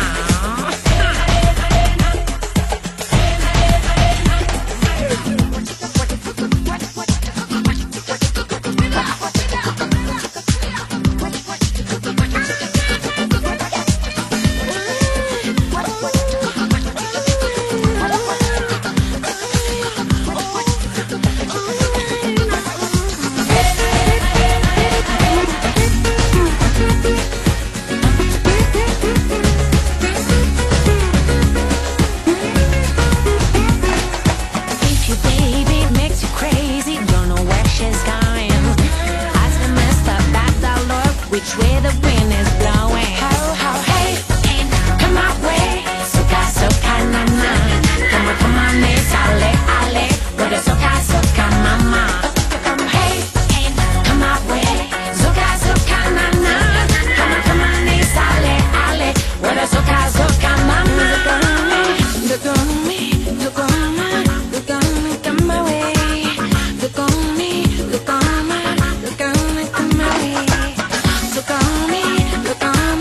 If your baby makes you crazy, don't know where she's going. Ask the mister, that the Lord, which way the wind is blowing. Ho, ho, hey, come my way, suka, suka, na, na. Come on, come on, eh, sale, ale, with a suka, suka, mama. Come, hey, come my way, suka, suka, na, na. Come on, come on, eh, sale, ale, with a suka, suka, mama. Look on me, look on me, look on me, come my way. Look on me, look on me, look on me, come my way. Look on me, look on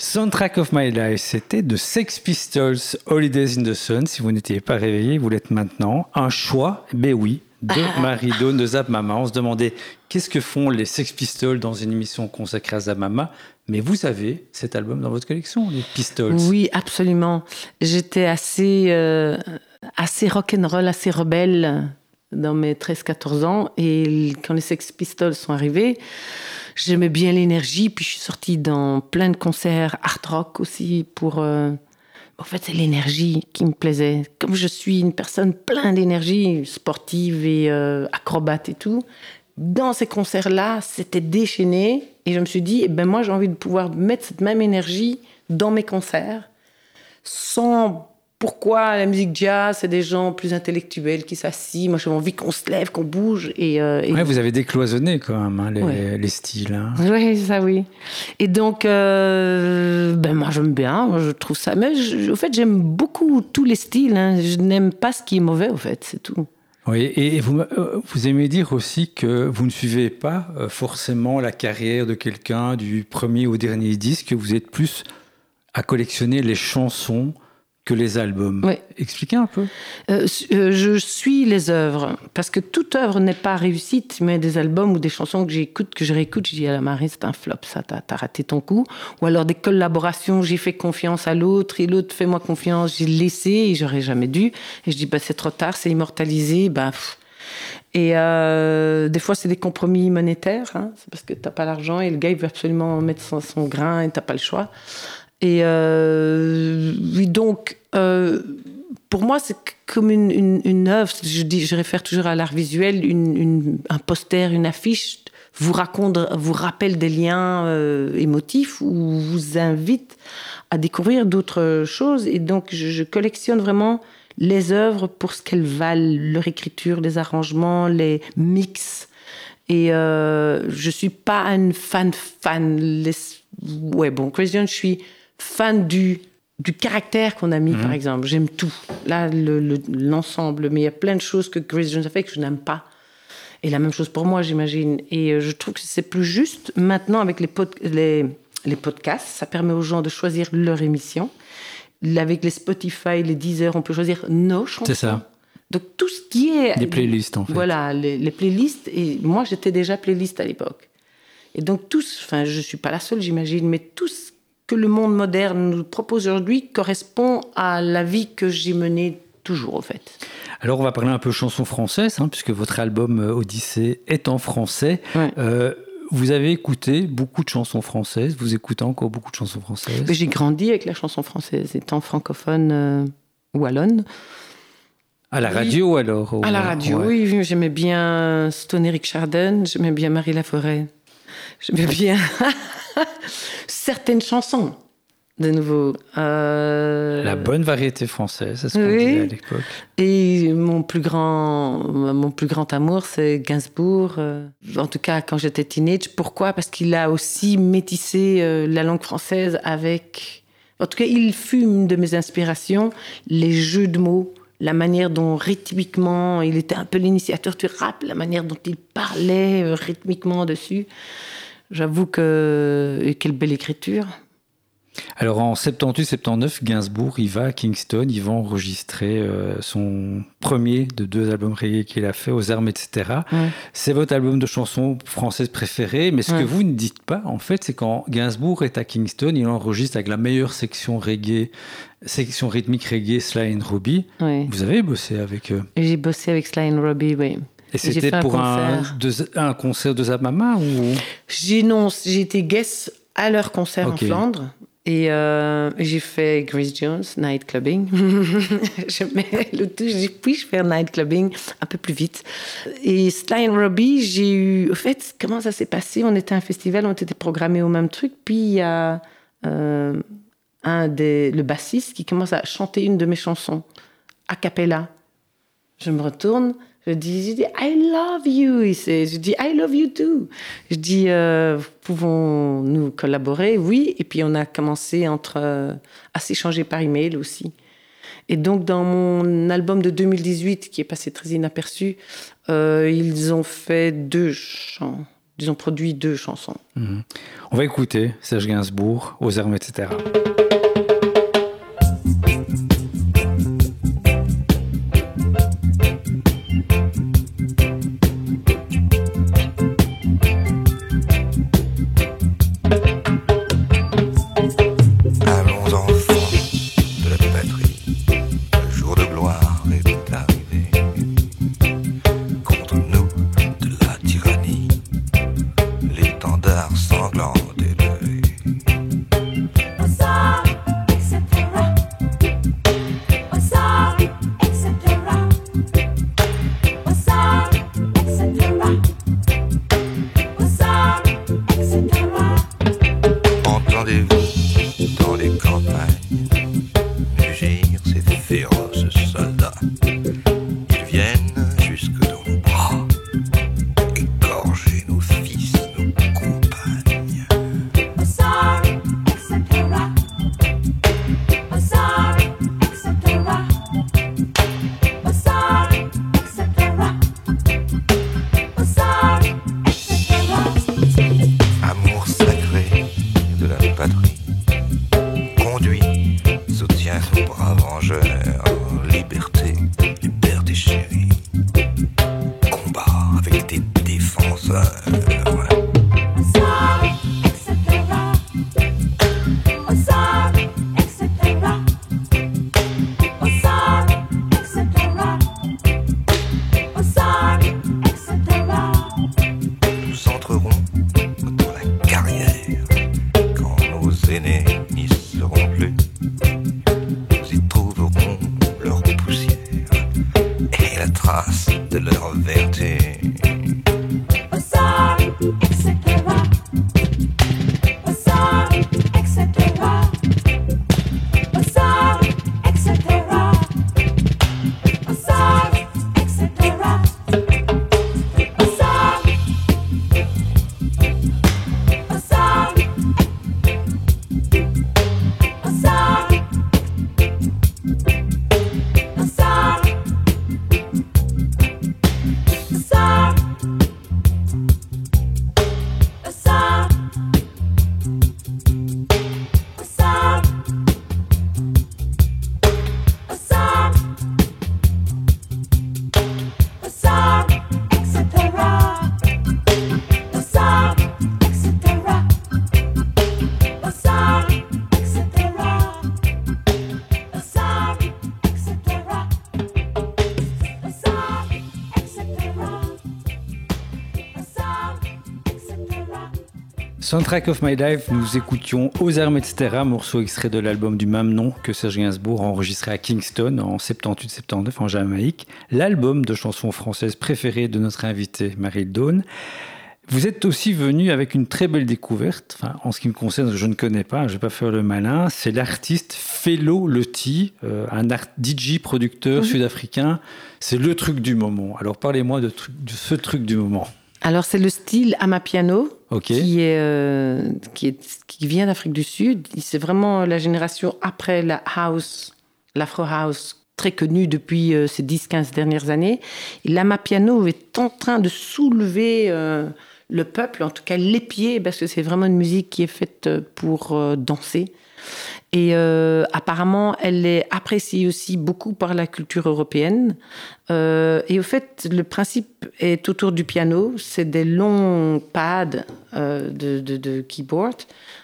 Soundtrack of My Life, c'était de Sex Pistols, Holidays in the Sun. Si vous n'étiez pas réveillé, vous l'êtes maintenant. Un choix, ben oui, de ah. Marie-Dawn de Zap Mama. On se demandait qu'est-ce que font les Sex Pistols dans une émission consacrée à Zap Mama. Mais vous avez cet album dans votre collection, les Pistols. Oui, absolument. J'étais assez, euh, assez rock'n'roll, assez rebelle dans mes treize quatorze ans. Et quand les Sex Pistols sont arrivés, j'aimais bien l'énergie. Puis je suis sortie dans plein de concerts hard rock aussi pour... Euh... En fait, c'est l'énergie qui me plaisait. Comme je suis une personne pleine d'énergie, sportive et euh, acrobate et tout, dans ces concerts-là, c'était déchaîné. Et je me suis dit, eh ben moi, j'ai envie de pouvoir mettre cette même énergie dans mes concerts, sans... Pourquoi la musique jazz, c'est des gens plus intellectuels qui s'assient. Moi, j'ai envie qu'on se lève, qu'on bouge. Et, euh, et... Ouais, vous avez décloisonné quand même hein, les, ouais. les styles. Hein. Oui, ça oui. Et donc, euh, ben moi, j'aime bien, je trouve ça. Mais je, au fait, j'aime beaucoup tous les styles. Hein. Je n'aime pas ce qui est mauvais, au fait, c'est tout. Oui, et vous, vous aimez dire aussi que vous ne suivez pas forcément la carrière de quelqu'un du premier au dernier disque. Vous êtes plus à collectionner les chansons que les albums. Oui. Expliquez un peu. Euh, je suis les œuvres, parce que toute œuvre n'est pas réussite, mais des albums ou des chansons que j'écoute, que je réécoute, je dis à la Marie, c'est un flop, ça, t'as, t'as raté ton coup. Ou alors des collaborations, j'ai fait confiance à l'autre, et l'autre fait moi confiance, j'ai laissé, et j'aurais jamais dû. Et je dis, bah, c'est trop tard, c'est immortalisé, bah... Pff. Et euh, des fois, c'est des compromis monétaires, hein, c'est parce que t'as pas l'argent, et le gars, il veut absolument mettre son, son grain, et t'as pas le choix. Et euh, oui, donc, euh, pour moi, c'est comme une, une, une œuvre. Je, dis, je réfère toujours à l'art visuel. Une, une, un poster, une affiche vous raconte, vous rappelle des liens euh, émotifs ou vous invite à découvrir d'autres choses. Et donc, je, je collectionne vraiment les œuvres pour ce qu'elles valent, leur écriture, les arrangements, les mix. Et euh, je suis pas une fan fan. Les, ouais, bon, Christian, je suis fan du, du caractère qu'on a mis, mmh. par exemple. J'aime tout. Là, le, le, l'ensemble. Mais il y a plein de choses que Grace Jones a fait que je n'aime pas. Et la même chose pour moi, j'imagine. Et euh, je trouve que c'est plus juste. Maintenant, avec les, pod- les, les podcasts, ça permet aux gens de choisir leur émission. Avec les Spotify, les Deezer, on peut choisir nos chansons. C'est ça. Donc, tout ce qui est... Des playlists, en fait. Voilà, les, les playlists. Et moi, j'étais déjà playlist à l'époque. Et donc, tous... Enfin, je ne suis pas la seule, j'imagine, mais tous... que le monde moderne nous propose aujourd'hui correspond à la vie que j'ai menée toujours, au fait. Alors, on va parler un peu chanson française, hein, puisque votre album euh, Odyssée est en français. Ouais. Euh, vous avez écouté beaucoup de chansons françaises. Vous écoutez encore beaucoup de chansons françaises. Mais j'ai grandi avec la chanson française, étant francophone euh, wallonne. À la radio, oui. alors ou... À la radio, ouais. oui. J'aimais bien Stone Eric Chardin, j'aimais bien Marie Laforêt. J'aimais bien... certaines chansons, de nouveau. Euh... La bonne variété française, c'est ce qu'on oui. disait à l'époque. Et mon plus grand, mon plus grand amour, c'est Gainsbourg. En tout cas, quand j'étais teenage. Pourquoi ? Parce qu'il a aussi métissé la langue française avec... En tout cas, il fut une de mes inspirations, les jeux de mots, la manière dont rythmiquement, il était un peu l'initiateur du rap, la manière dont il parlait rythmiquement dessus. J'avoue que... Quelle belle écriture. Alors en soixante-dix-huit soixante-dix-neuf, Gainsbourg, il va à Kingston, il va enregistrer euh, son premier de deux albums reggae qu'il a fait, Aux armes, et cetera. Ouais. C'est votre album de chansons françaises préféré, mais ce ouais. que vous ne dites pas, en fait, c'est quand Gainsbourg est à Kingston, il enregistre avec la meilleure section reggae, section rythmique reggae, Sly and Robbie. Ouais. Vous avez bossé avec eux ? J'ai bossé avec Sly and Robbie, oui. Et c'était pour un, de, un concert de Zap Mama ou... j'ai, Non, j'ai été guest à leur concert okay. en Flandre. Et euh, j'ai fait Grace Jones, night clubbing. Je mets le tout, je dis, puis-je faire night clubbing un peu plus vite. Et Sly and Robbie, j'ai eu... Au fait, comment ça s'est passé ? On était à un festival, on était programmés au même truc. Puis il y a euh, un des, le bassiste qui commence à chanter une de mes chansons, a cappella. Je me retourne... Je dis, je dis, I love you. Il sait, je dis, I love you too. Je dis, euh, pouvons-nous collaborer ? Oui. Et puis, on a commencé entre, euh, à s'échanger par email aussi. Et donc, dans mon album de deux mille dix-huit, qui est passé très inaperçu, euh, ils ont fait deux chants, Ils ont produit deux chansons. Mmh. On va écouter Serge Gainsbourg, Aux armes, et cetera. Soundtrack of My Life, nous écoutions Aux armes, et cetera, morceau extrait de l'album du même nom que Serge Gainsbourg a enregistré à Kingston en soixante-dix-huit soixante-dix-neuf en Jamaïque, l'album de chansons françaises préféré de notre invité Marie Dawn. Vous êtes aussi venu avec une très belle découverte, enfin, en ce qui me concerne, je ne connais pas, je ne vais pas faire le malin, c'est l'artiste Felo Le-Ti, euh, un art D J producteur mmh. sud-africain, c'est le truc du moment. Alors parlez-moi de, truc, de ce truc du moment. Alors, c'est le style Amapiano, okay. qui, est, euh, qui, est, qui vient d'Afrique du Sud. C'est vraiment la génération après la house, l'afro house, très connue depuis euh, ces dix quinze dernières années. Et l'Amapiano est en train de soulever euh, le peuple, en tout cas les pieds, parce que c'est vraiment une musique qui est faite pour euh, danser. Et euh, apparemment, elle est appréciée aussi beaucoup par la culture européenne. Euh, et au fait, le principe est autour du piano. C'est des longs pads euh, de, de, de keyboard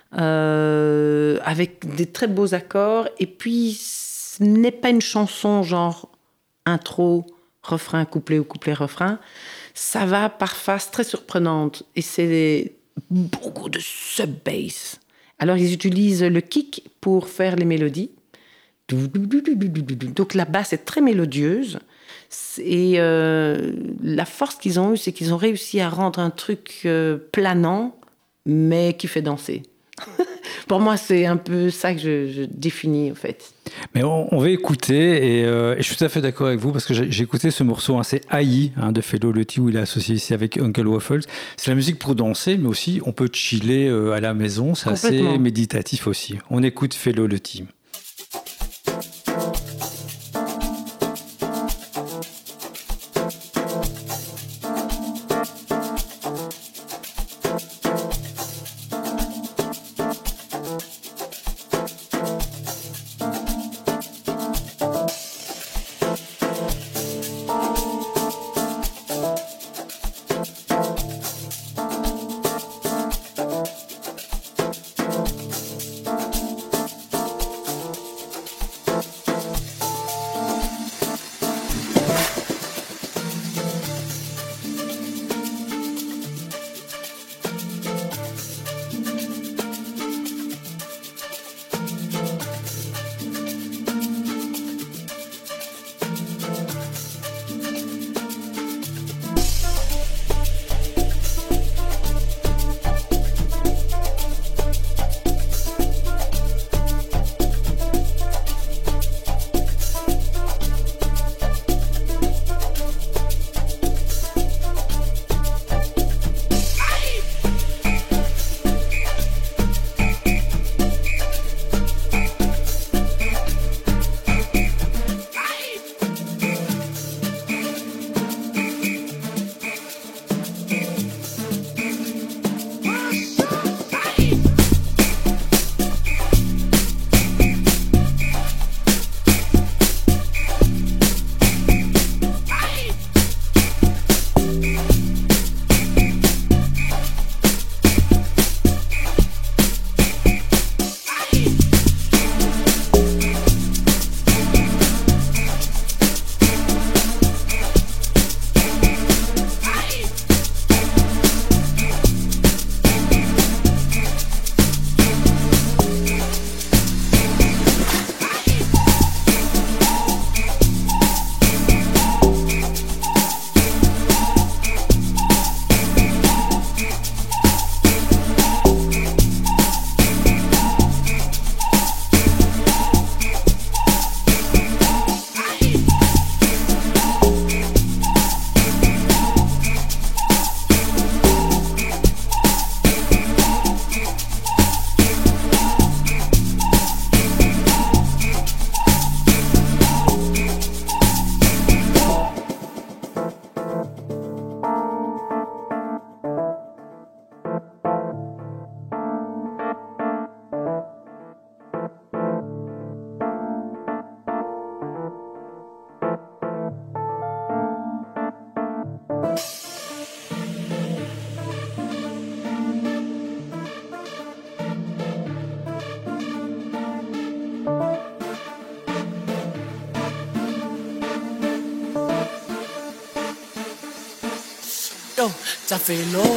euh, avec des très beaux accords. Et puis, ce n'est pas une chanson genre intro, refrain, couplet ou couplet, refrain. Ça va par phases très surprenantes. Et c'est beaucoup de sub-bass. Alors, ils utilisent le kick pour faire les mélodies. Donc, la basse est très mélodieuse. Et euh, la force qu'ils ont eue, c'est qu'ils ont réussi à rendre un truc euh, planant, mais qui fait danser. Pour moi, c'est un peu ça que je, je définis, en fait. Mais on, on va écouter, et, euh, et je suis tout à fait d'accord avec vous, parce que j'ai, j'ai écouté ce morceau assez haï hein, de Felo Le-Ti, où il est associé ici avec Uncle Waffles. C'est la musique pour danser, mais aussi on peut chiller euh, à la maison, c'est assez méditatif aussi. On écoute Felo Le-Ti. Yo, ça fait long.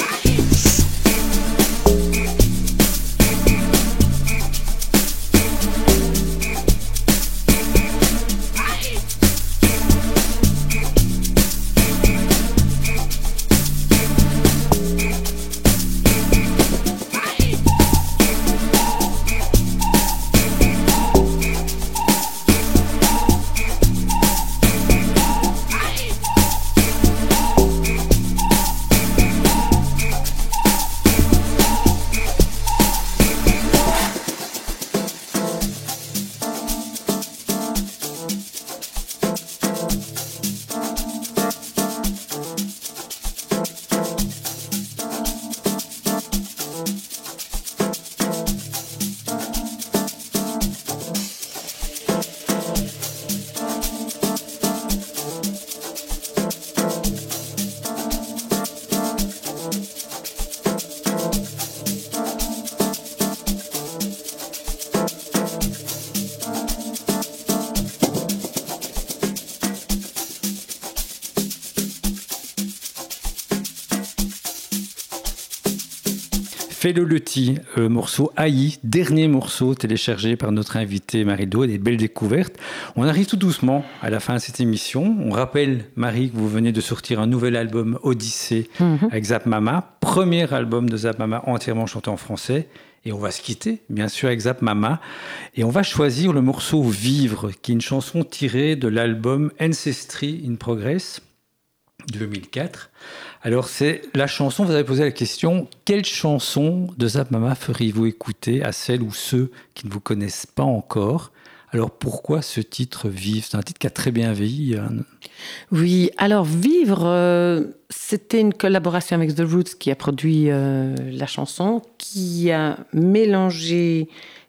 Fellow Lutti, euh, morceau Haï, dernier morceau téléchargé par notre invitée Marie Do, des belles découvertes. On arrive tout doucement à la fin de cette émission. On rappelle, Marie, que vous venez de sortir un nouvel album Odyssée mm-hmm. avec Zap Mama, premier album de Zap Mama entièrement chanté en français. Et on va se quitter, bien sûr, avec Zap Mama. Et on va choisir le morceau Vivre, qui est une chanson tirée de l'album Ancestry in Progress deux mille quatre. Alors, c'est la chanson, vous avez posé la question, quelle chanson de Zap Mama feriez-vous écouter à celles ou ceux qui ne vous connaissent pas encore ? Alors, pourquoi ce titre Vivre ? C'est un titre qui a très bien vieilli. Hein. Oui, alors Vivre, euh, c'était une collaboration avec The Roots qui a produit euh, la chanson, qui a mélangé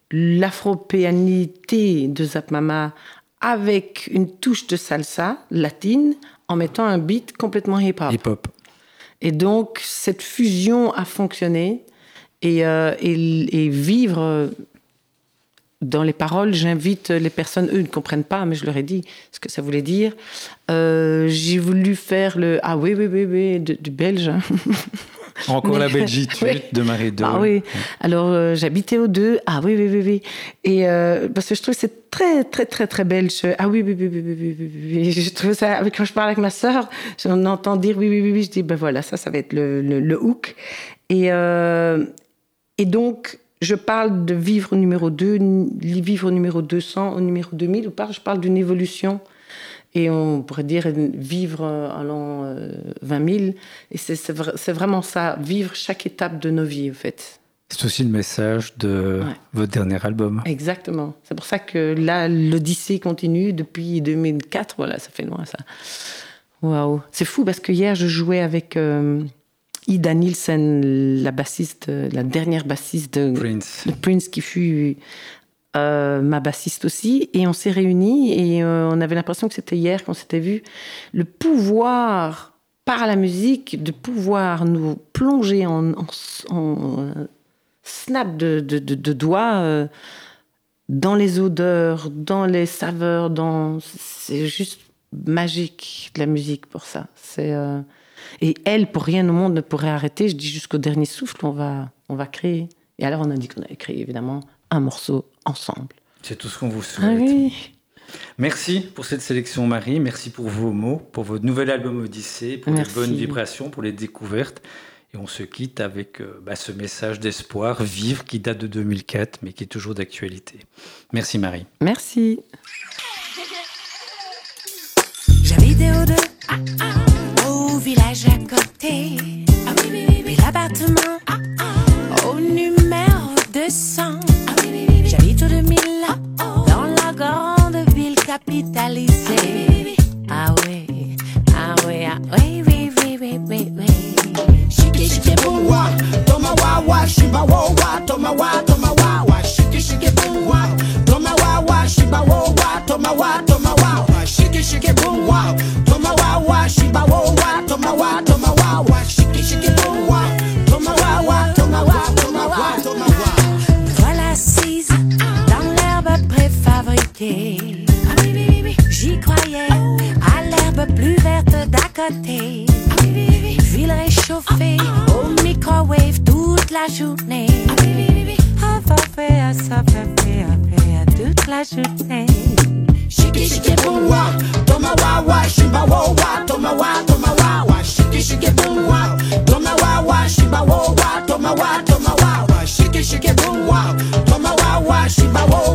l'afropéanité de Zap Mama avec une touche de salsa latine en mettant un beat complètement hip-hop. Hip-hop. Et donc, cette fusion a fonctionné. Et, euh, et, et Vivre... Dans les paroles, j'invite les personnes, eux ne comprennent pas, mais je leur ai dit ce que ça voulait dire. Euh, j'ai voulu faire le « Ah oui, oui, oui, oui » du, du belge. Hein. Encore mais, la belgitude oui. de Marie Do. Ah oui, alors euh, j'habitais aux deux. Ah oui, oui, oui, oui. Et euh, parce que je trouve que c'est très, très, très, très belge. Ah oui, oui, oui, oui, oui, oui, oui, oui. Je trouve ça, quand je parle avec ma sœur, on entend dire oui, oui, oui, oui. Je dis, ben voilà, ça, ça va être le, le, le hook. Et, euh, et donc... Je parle de vivre numéro deux, vivre numéro deux cents, au numéro deux mille, ou pas, je parle d'une évolution. Et on pourrait dire vivre en l'an euh, vingt mille. Et c'est, c'est, c'est vraiment ça, vivre chaque étape de nos vies, en fait. C'est aussi le message de ouais. votre dernier album. Exactement. C'est pour ça que là, l'Odyssée continue depuis deux mille quatre. Voilà, ça fait loin, ça. Waouh. C'est fou, parce que hier, je jouais avec... Euh, Ida Nielsen, la bassiste, la dernière bassiste de Prince, de Prince qui fut euh, ma bassiste aussi, et on s'est réunis et euh, on avait l'impression que c'était hier qu'on s'était vus. Le pouvoir, par la musique, de pouvoir nous plonger en, en, en snap de, de, de, de doigts euh, dans les odeurs, dans les saveurs, dans... c'est juste magique, la musique pour ça. C'est... Euh... Et elle, pour rien au monde, ne pourrait arrêter. Je dis jusqu'au dernier souffle, on va, on va créer. Et alors, on a dit qu'on allait créer, évidemment, un morceau ensemble. C'est tout ce qu'on vous souhaite. Ah oui. Merci pour cette sélection, Marie. Merci pour vos mots, pour votre nouvel album Odyssée, pour Merci. les bonnes vibrations, pour les découvertes. Et on se quitte avec euh, bah, ce message d'espoir, Vivre, qui date de deux mille quatre, mais qui est toujours d'actualité. Merci, Marie. Merci. J'habitais au deux. Ah, ah. Au village à côté, ah oui, oui, oui, oui. L'appartement ah, ah. Au numéro deux cents, ah oui, oui, oui. J'habite au deux mille, ah, oh. Dans la grande ville capitalisée. Ah oui, oui, oui. Ah oui, ah oui, ah oui, oui, oui, oui, oui, oui. Shiki shiki boom wa, toma wa wa, shiba wa wa, toma wa, toma wa wa, shiki shiki boom wa, toma wa wa, shiba wa wa, toma wa, toma wa wa, shiki shiki boom wa, toma wa wa, shiba wa wa, toma wa, toma wa wa, shiki shiki boom wa, toma wa wa, toma wa, toma wa, toma wa. Me voilà assise dans l'herbe préfabriquée. Ah oui, oui, oui, oui. J'y croyais à l'herbe plus verte d'à côté. Ah oui, oui, oui. Ville chauffer au microwave toute la journée. Ah, va faire ça, faire, faire, faire toute la journée. Shiki shiki boom wow, toma wow wow, shimba wow wow, toma wow, toma wow wow. Shiki shiki boom wow, toma wow wow, shimba wow wow, toma wow, toma wow wow. Shiki shiki boom wow, toma wow wow, shimba wow